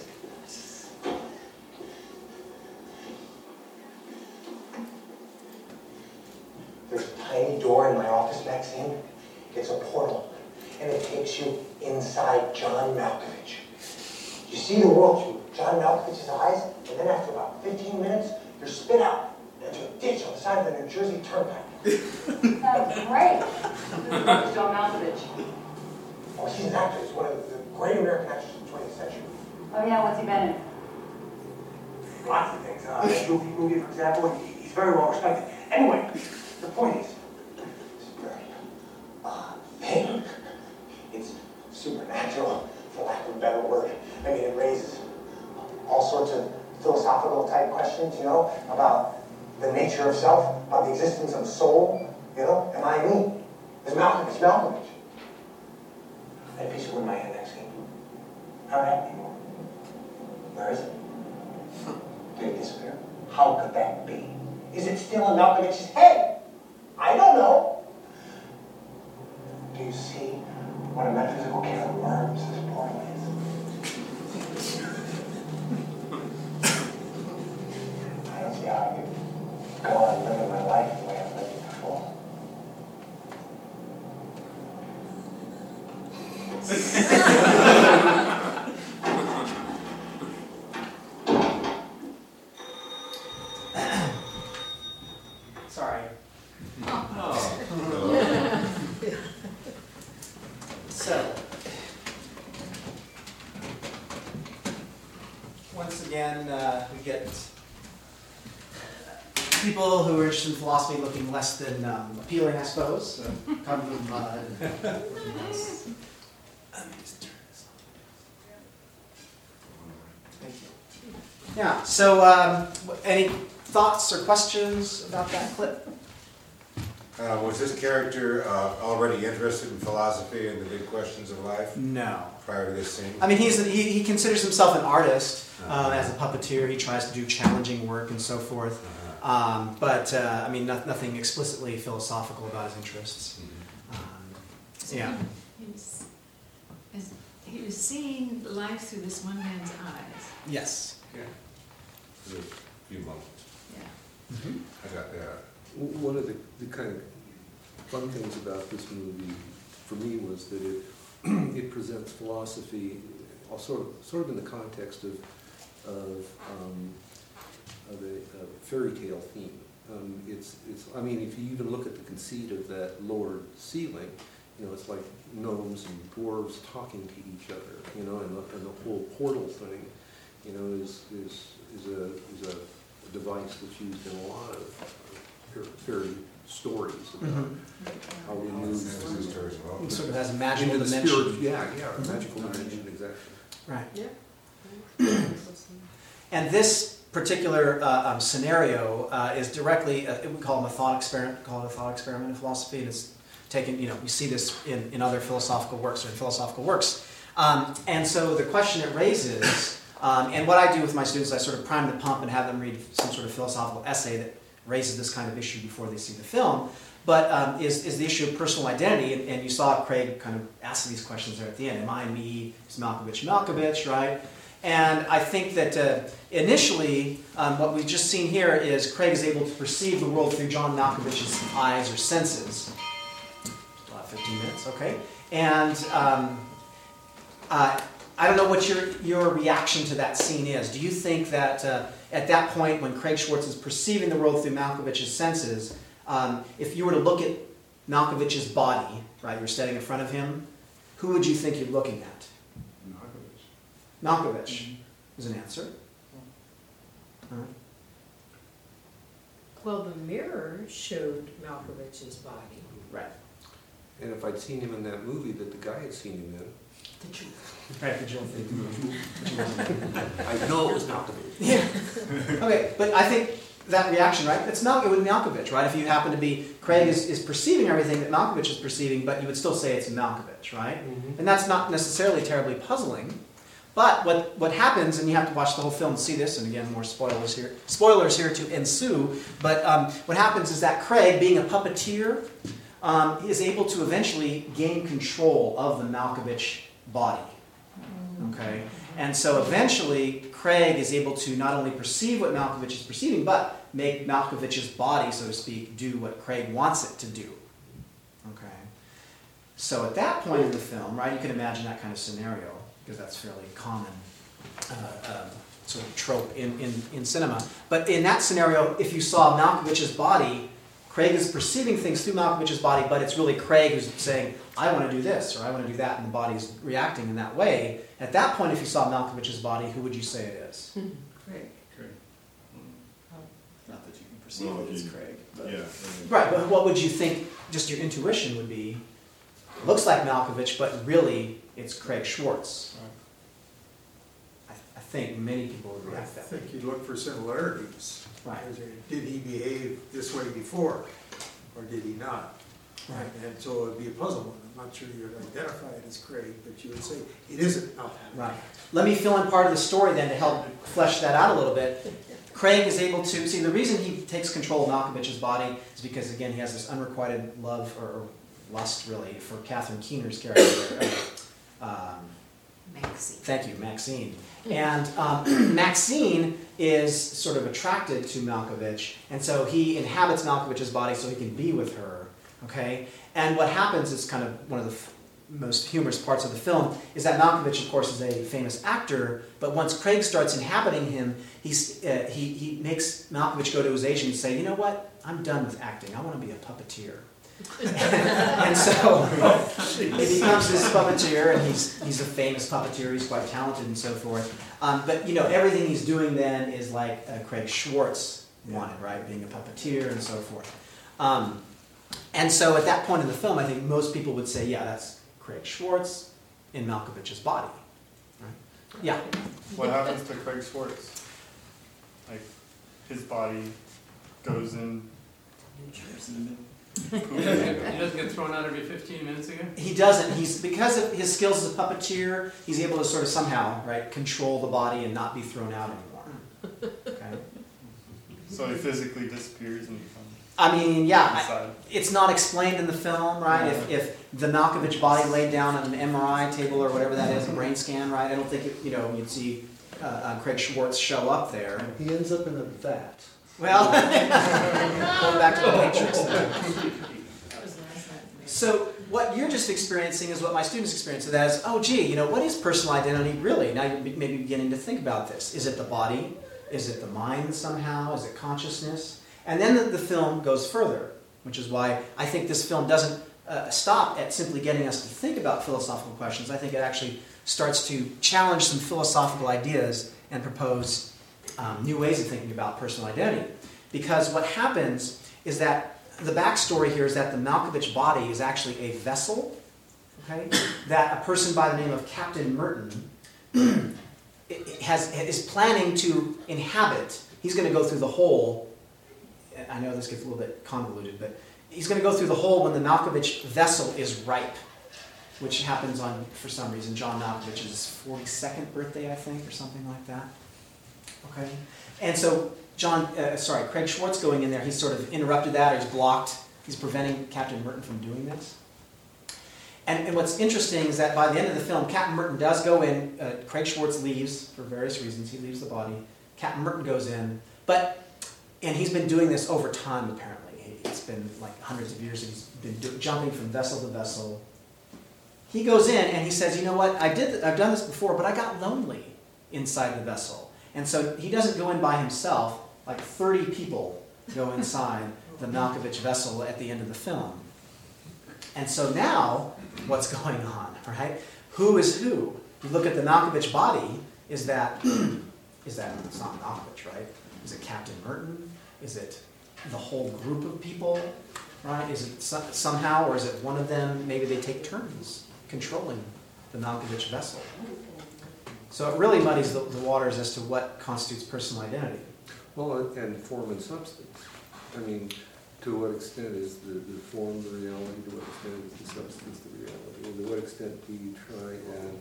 There's a tiny door in my office, Maxine. It's a portal, and it takes you inside John Malkovich. You see the world through John Malkovich's eyes, and then after about 15 minutes, you're spit out into a ditch on the side of the New Jersey Turnpike. Sounds great. This is John Malkovich. Oh, he's an actor. He's one of the great American actors of the 20th century. Oh yeah, what's he been in? Lots of things. Movie, for example, he's very well respected. Anyway, the point is, it's very thing. It's supernatural, for lack of a better word. I mean, it raises all sorts of philosophical type questions, you know, about the nature of self, about the existence of the soul, you know. Am I me? Is Malkovich Malkovich? I had a piece of wood in my hand next game. How did it happen anymore? Where is it? Did it disappear? How could that be? Is it still in Malkovich's head? I don't know. Do you see what a metaphysical can of worms this portal is? I don't see how I could go on living my life the way I've lived it before. Sorry. So, once again, we get people who are interested in philosophy looking less than appealing, I suppose. Come from, Thank you. Yeah, so any thoughts or questions about that clip? Was this character already interested in philosophy and the big questions of life? No. Prior to this scene? I mean, he considers himself an artist as a puppeteer. He tries to do challenging work and so forth. But I mean, nothing explicitly philosophical about his interests. Yeah. He was seeing life through this one man's eyes. Yes. Yeah. For a few moments. Yeah. Mm-hmm. I got that. One of the kind of fun things about this movie, for me, was that it presents philosophy, sort of in the context of a fairy tale theme. I mean, if you even look at the conceit of that lower ceiling, you know, it's like gnomes and dwarves talking to each other, you know, and the whole portal thing, you know, is a device that's used in a lot of fairy stories about how we move through. It sort of has a magical into the dimension. spirit, yeah, magical dimension, exactly. Right. Yeah. And this particular scenario is directly, we call it a thought experiment in philosophy, and it's taken, you know, you see this in other philosophical works or in philosophical works. And so the question it raises, and what I do with my students, I sort of prime the pump and have them read some sort of philosophical essay that raises this kind of issue before they see the film, but is the issue of personal identity, and you saw Craig kind of ask these questions there at the end. Am I me? Is Malkovich, right? And I think that initially, what we've just seen here is Craig is able to perceive the world through John Malkovich's eyes or senses. Still have 15 minutes, okay? And I don't know what your reaction to that scene is. Do you think that at that point, when Craig Schwartz is perceiving the world through Malkovich's senses, if you were to look at Malkovich's body, right, you're standing in front of him, who would you think you're looking at? Malkovich is an answer. All right. Well, the mirror showed Malkovich's body. Right. And if I'd seen him in that movie that the guy had seen him in, The Jewel. Right, the Jewel thing. I know it was Malkovich. Yeah. Okay, but I think that reaction, right? It would be Malkovich, right? If you happen to be, Craig is perceiving everything that Malkovich is perceiving, but you would still say it's Malkovich, right? Mm-hmm. And that's not necessarily terribly puzzling. But what happens, and you have to watch the whole film to see this, and again, more spoilers here to ensue, but what happens is that Craig, being a puppeteer, is able to eventually gain control of the Malkovich body. Okay? And so eventually, Craig is able to not only perceive what Malkovich is perceiving, but make Malkovich's body, so to speak, do what Craig wants it to do. Okay? So at that point in the film, right, you can imagine that kind of scenario, because that's fairly common sort of trope in cinema. But in that scenario, if you saw Malkovich's body, Craig is perceiving things through Malkovich's body, but it's really Craig who's saying, I want to do this, or I want to do that, and the body's reacting in that way. At that point, if you saw Malkovich's body, who would you say it is? Craig. Not that you can perceive it as Craig. But. Yeah. Right, but what would you think, just your intuition would be, it looks like Malkovich, but really it's Craig Schwartz. I think many people would react that way. I think you look for similarities. Right. Did he behave this way before, or did he not? Right. And so it would be a puzzle one. I'm not sure you'd identify it as Craig, but you would say it isn't. No. Right. Let me fill in part of the story then to help flesh that out a little bit. Craig is able to, see, the reason he takes control of Malkovich's body is because, again, he has this unrequited love or lust, really, for Catherine Keener's character. Maxine. Thank you, Maxine. And Maxine is sort of attracted to Malkovich, and so he inhabits Malkovich's body so he can be with her, okay? And what happens is kind of one of the most humorous parts of the film is that Malkovich, of course, is a famous actor, but once Craig starts inhabiting him, he makes Malkovich go to his agent and say, you know what, I'm done with acting, I want to be a puppeteer. And so he becomes this puppeteer, and he's a famous puppeteer, he's quite talented and so forth. But, you know, everything he's doing then is like Craig Schwartz wanted, right, being a puppeteer and so forth. And so at that point in the film, I think most people would say, yeah, that's Craig Schwartz in Malkovich's body. Right? Yeah? What happens to Craig Schwartz? Like, his body goes in New Jersey. He doesn't get thrown out every 15 minutes again? He doesn't. He's, because of his skills as a puppeteer, he's able to sort of somehow, right, control the body and not be thrown out anymore. Okay? So he physically disappears and becomes... I mean, yeah, inside. it's not explained in the film, right? If the Malkovich body laid down on an MRI table or whatever that is, a brain scan, right? I don't think, you'd see Craig Schwartz show up there. He ends up in a vat. Well, going back to the Matrix. So what you're just experiencing is what my students experience. So that is, oh gee, what is personal identity really? Now you're maybe beginning to think about this. Is it the body? Is it the mind somehow? Is it consciousness? And then the film goes further, which is why I think this film doesn't stop at simply getting us to think about philosophical questions. I think it actually starts to challenge some philosophical ideas and propose new ways of thinking about personal identity. Because what happens is that the backstory here is that the Malkovich body is actually a vessel, okay, that a person by the name of Captain Merton is planning to inhabit. He's going to go through the hole. I know this gets a little bit convoluted, but he's going to go through the hole when the Malkovich vessel is ripe, which happens on, for some reason, John Malkovich's 42nd birthday, I think, or something like that. Okay? And so Craig Schwartz going in there, he's sort of interrupted that, or he's blocked. He's preventing Captain Merton from doing this. And what's interesting is that by the end of the film, Captain Merton does go in. Craig Schwartz leaves for various reasons. He leaves the body. Captain Merton goes in. And he's been doing this over time, apparently. It's been like hundreds of years. He's been jumping from vessel to vessel. He goes in and he says, you know what, I've done this before, but I got lonely inside the vessel. And so he doesn't go in by himself. Like 30 people go inside the Malkovich vessel at the end of the film. And so now, what's going on, right? Who is who? You look at the Malkovich body, is that it's not Malkovich, right? Is it Captain Merton? Is it the whole group of people, right? Is it somehow, or is it one of them, maybe they take turns controlling the Malkovich vessel? So it really muddies the waters as to what constitutes personal identity. Well, and form and substance. I mean, to what extent is the form the reality? To what extent is the substance the reality? And to what extent do you try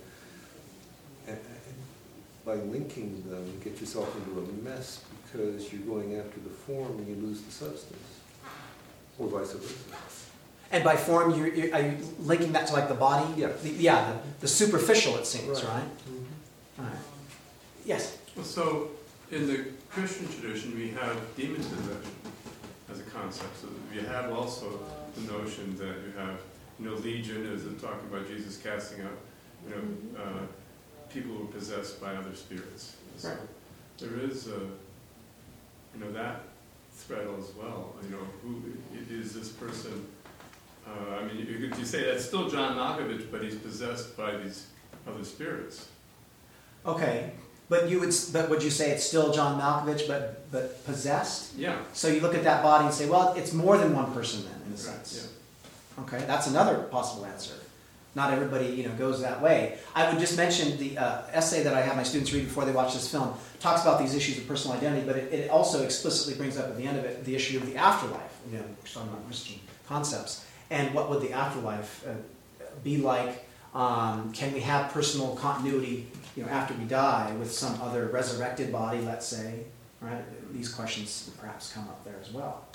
and by linking them, get yourself into a mess because you're going after the form and you lose the substance, or vice versa? And by form, are you linking that to like the body? Yeah. The superficial, it seems, right? Mm-hmm. All right. Yes? Well, so in the Christian tradition, we have demon possession as a concept. So you have also the notion that you have, legion is talking about Jesus casting out, people who are possessed by other spirits. So there is, that thread as well. Who is this person? You say that's still John Malkovich, but he's possessed by these other spirits. Okay, but would you say it's still John Malkovich, but possessed? Yeah. So you look at that body and say, well, it's more than one person then, in a sense. Yeah. Okay, that's another possible answer. Not everybody, goes that way. I would just mention the essay that I have my students read before they watch this film talks about these issues of personal identity, but it also explicitly brings up at the end of it the issue of the afterlife. We're talking about Christian concepts. And what would the afterlife be like? Can we have personal continuity, after we die with some other resurrected body, let's say? Right? These questions perhaps come up there as well.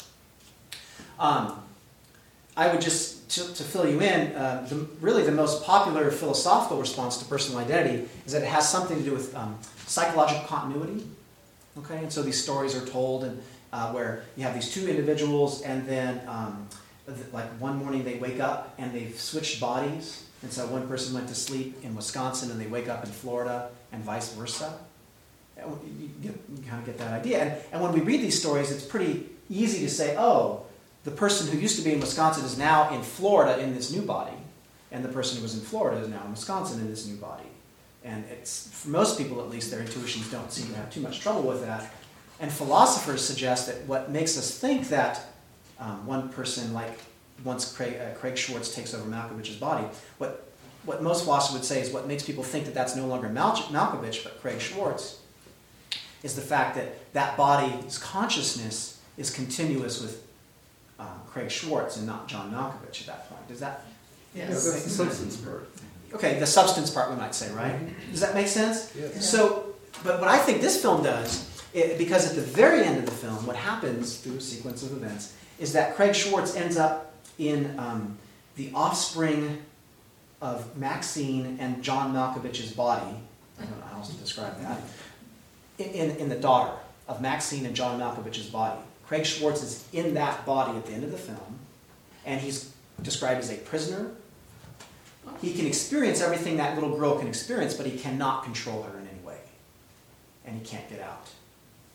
I would just, to fill you in, really the most popular philosophical response to personal identity is that it has something to do with psychological continuity. Okay, and so these stories are told, and where you have these two individuals, and then like one morning they wake up and they've switched bodies, and so one person went to sleep in Wisconsin and they wake up in Florida, and vice versa. You kind of get that idea. And when we read these stories, it's pretty easy to say, oh, the person who used to be in Wisconsin is now in Florida in this new body, and the person who was in Florida is now in Wisconsin in this new body. And it's, for most people at least, their intuitions don't seem to have too much trouble with that. And philosophers suggest that what makes us think that one person, like once Craig Schwartz takes over Malkovich's body, what most philosophers would say is what makes people think that that's no longer Malkovich but Craig Schwartz is the fact that that body's consciousness is continuous with Craig Schwartz and not John Malkovich at that point. Does that? Yes. Yeah, that's the substance part. Okay, the substance part we might say, right? Does that make sense? Yes. So, but what I think this film does, because at the very end of the film, what happens through a sequence of events is that Craig Schwartz ends up in the offspring of Maxine and John Malkovich's body. I don't know how else to describe that. In the daughter of Maxine and John Malkovich's body. Craig Schwartz is in that body at the end of the film, and he's described as a prisoner. He can experience everything that little girl can experience, but he cannot control her in any way. And he can't get out.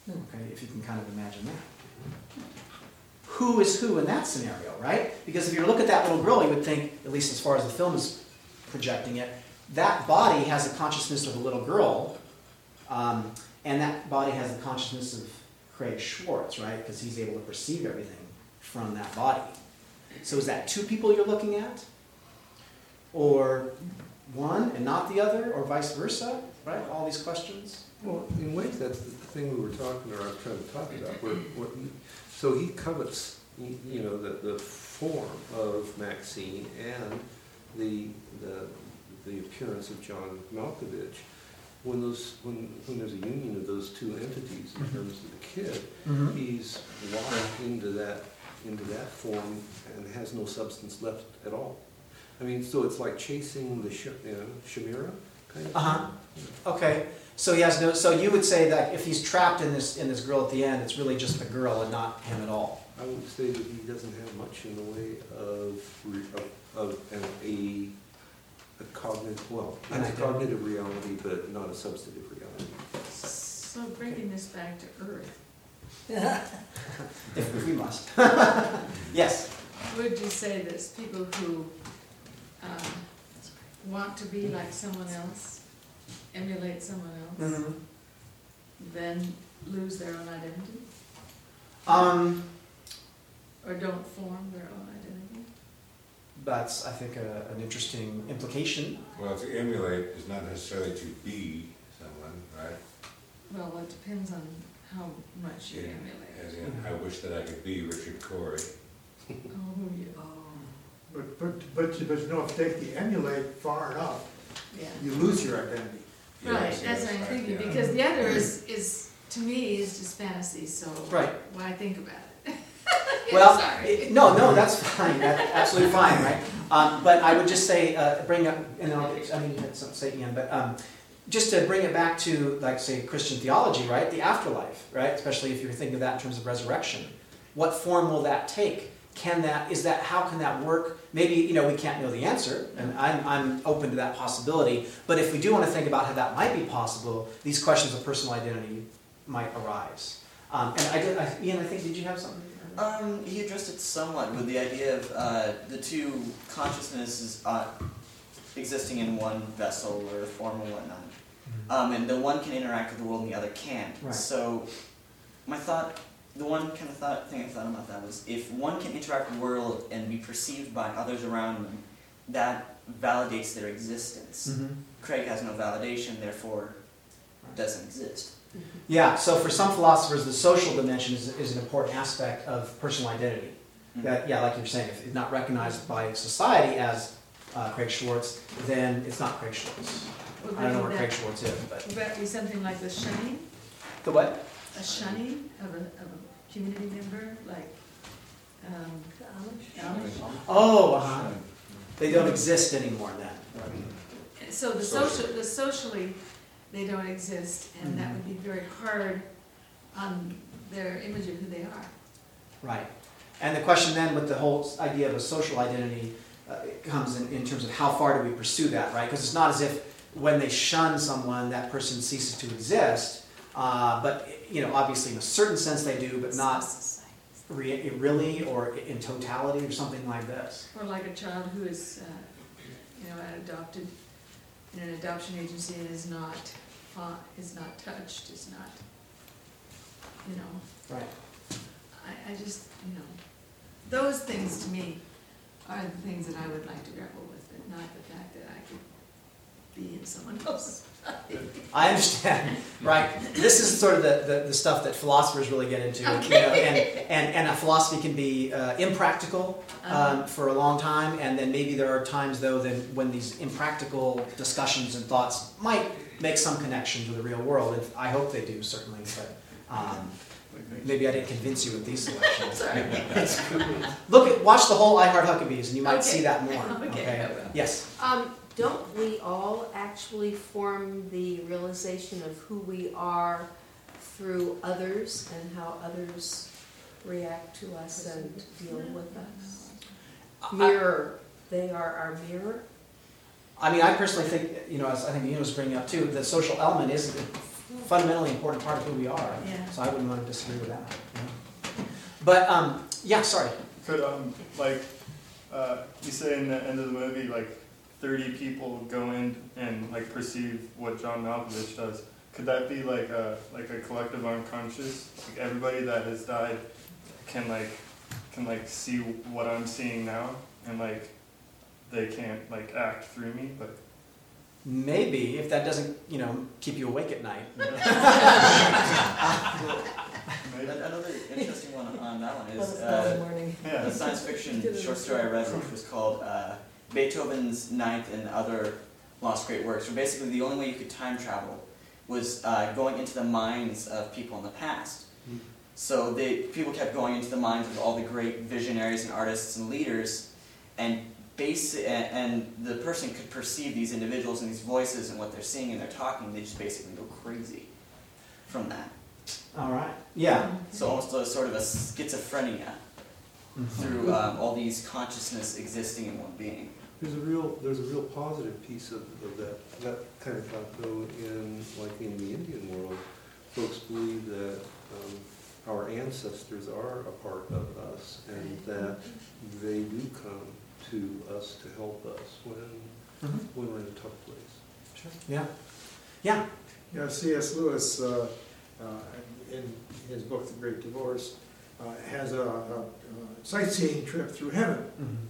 Okay, if you can kind of imagine that. Who is who in that scenario, right? Because if you look at that little girl, you would think, at least as far as the film is projecting it, that body has the consciousness of a little girl, and that body has the consciousness of Craig Schwartz, right? Because he's able to perceive everything from that body. So is that two people you're looking at? Or one and not the other, or vice versa, right? All these questions. Well, in ways, that's the thing we were talking, or I was trying to talk about. So he covets, the form of Maxine and the appearance of John Malkovich. When there's a union of those two entities in terms of the kid, he's locked into that form and has no substance left at all. I mean, so it's like chasing the chimera kind of thing. Okay. So he has no. So you would say that if he's trapped in this girl at the end, it's really just the girl and not him at all. I would say that he doesn't have much in the way of a cognitive, well, not a cognitive reality, but not a substantive reality. So bringing this back to Earth. If we must. Yes. Would you say there's people who want to be like someone else, emulate someone else, then lose their own identity? Or don't form their own identity? That's, I think, an interesting implication. Well, to emulate is not necessarily to be someone, right? Well, it depends on how much you emulate. As in, I wish that I could be Richard Corey. But you know, if you take the emulate far enough, you lose your identity. Right, that's what I'm thinking, because the other is to me, is just fantasy, so why think about it? Well, sorry. No, that's fine. That's absolutely fine, right? But I would just say, bring up, and say Ian, but just to bring it back to, like, say, Christian theology, right? The afterlife, right? Especially if you're thinking of that in terms of resurrection. What form will that take? How can that work? Maybe, we can't know the answer, and I'm open to that possibility. But if we do want to think about how that might be possible, these questions of personal identity might arise. Ian, I think, did you have something? He addressed it somewhat with the idea of the two consciousnesses existing in one vessel or form or whatnot. And the one can interact with the world and the other can't. Right. So the one kind of thing I thought about that was, if one can interact with the world and be perceived by others around them, that validates their existence. Craig has no validation, therefore doesn't exist. Yeah, so for some philosophers, the social dimension is an important aspect of personal identity. That, like you were saying, if it's not recognized by society as Craig Schwartz, then it's not Craig Schwartz. I don't know where Craig Schwartz is, but... Would that be something like the shunning? The what? A shunning of a community member, like Amish? Oh, they don't exist anymore then. So socially, they don't exist, and that would be very hard on their image of who they are. Right. And the question then with the whole idea of a social identity comes in terms of how far do we pursue that, right? Because it's not as if when they shun someone, that person ceases to exist. But, obviously in a certain sense they do, but not really or in totality or something like this. Or like a child who is, adopted in an adoption agency and is not touched, is not, Right. I just, those things to me are the things that I would like to grapple with, but not the fact that I could be in someone else's body. I understand, right? This is sort of the stuff that philosophers really get into, and a philosophy can be impractical for a long time, and then maybe there are times though when these impractical discussions and thoughts might make some connection to the real world. And I hope they do, certainly, but maybe I didn't convince you with these selections. Watch the whole I Heart Huckabees, and you might see that more. Okay. Yes. Don't we all actually form the realization of who we are through others and how others react to us and deal with us? Mirror. They are our mirror. I mean, I personally think, as I think Ian was bringing up too, the social element is fundamentally important part of who we are. Yeah. So I wouldn't want to disagree with that. Yeah. But yeah, sorry. Could you say in the end of the movie, like 30 people go in and like perceive what John Malkovich does? Could that be like a collective unconscious? Like everybody that has died can see what I'm seeing now, and like they can't like act through me, but maybe if that doesn't keep you awake at night. Another interesting one on that one is a science fiction short story I read, which was called Beethoven's Ninth and Other Lost Great Works, where basically the only way you could time travel was going into the minds of people in the past. So people kept going into the minds of all the great visionaries and artists and leaders, and the person could perceive these individuals and these voices and what they're seeing and they're talking. They just basically go crazy from that. All right. Yeah. So almost sort of a schizophrenia through all these consciousness existing in one being. There's a real positive piece of that kind of thought, though, in the Indian world. Folks believe that our ancestors are a part of us, and that they do come to us to help us when we're in a tough place. Sure. Yeah. Yeah. Yeah. C.S. Lewis, in his book *The Great Divorce*, has a sightseeing trip through heaven,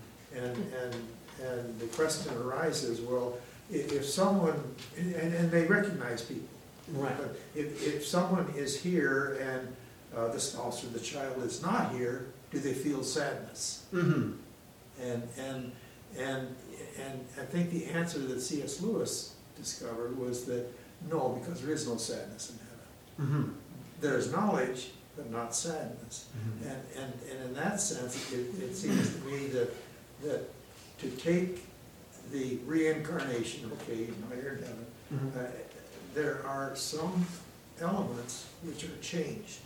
and the question arises: well, if someone and they recognize people, right? But if someone is here and the spouse or the child is not here, do they feel sadness? Mm-hmm. And I think the answer that C.S. Lewis discovered was that no, because there is no sadness in heaven. Mm-hmm. There's knowledge, but not sadness. Mm-hmm. And in that sense, it seems to me that to take the reincarnation, okay, now you're in heaven, there are some elements which are changed,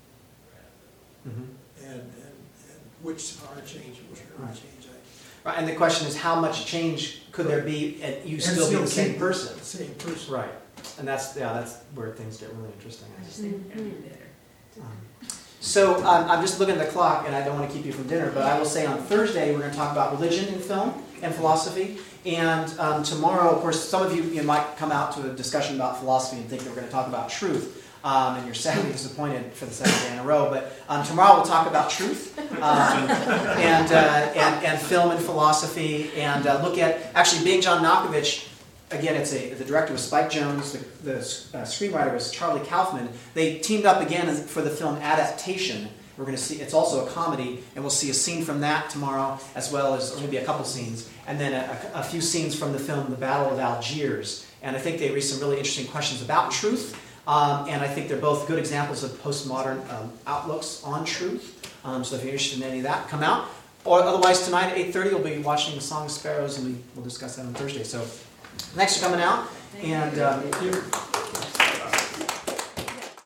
and which are changed, which are not changed. Right, and the question is, how much change could there be, and you still be the same person? Same person. Right, and that's where things get really interesting. I just think it'd be better. So I'm just looking at the clock, and I don't want to keep you from dinner, but I will say on Thursday we're going to talk about religion in film and philosophy. And tomorrow, of course, some of you might come out to a discussion about philosophy and think that we're going to talk about truth. And you're sadly disappointed for the second day in a row. But tomorrow we'll talk about truth and film and philosophy, and look at actually being John Malkovich. Again, the director was Spike Jonze, the screenwriter was Charlie Kaufman. They teamed up again for the film Adaptation. We're going to see, it's also a comedy, and we'll see a scene from that tomorrow, as well as maybe a couple scenes, and then a few scenes from the film The Battle of Algiers. And I think they raised some really interesting questions about truth, and I think they're both good examples of postmodern outlooks on truth. So if you're interested in any of that, come out. Or otherwise, tonight at 8:30, we'll be watching The Song of Sparrows, and we'll discuss that on Thursday. So thanks for coming out, and